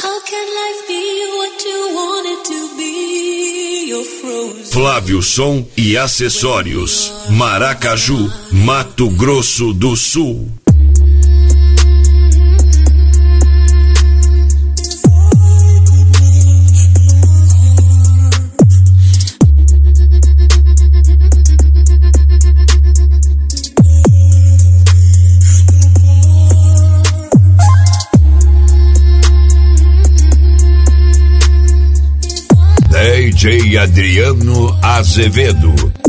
Flávio Som e Acessórios, Maracaju, Mato Grosso do Sul. DJ Adriano Azevedo.